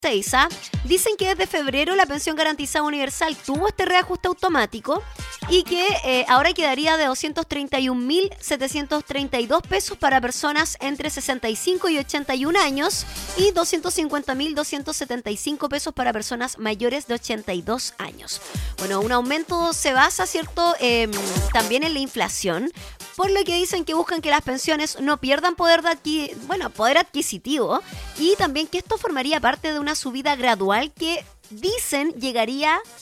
¿ah? Dicen que desde febrero la pensión garantizada universal tuvo este reajuste automático y que ahora quedaría de 231.732 pesos para personas entre 65 y 81 años y 250.275 pesos para personas mayores de 82 años. Bueno, un aumento se basa, ¿cierto?, también en la inflación, por lo que dicen que buscan que las pensiones no pierdan poder adquisitivo, y también que esto formaría parte de una subida gradual que dicen llegaría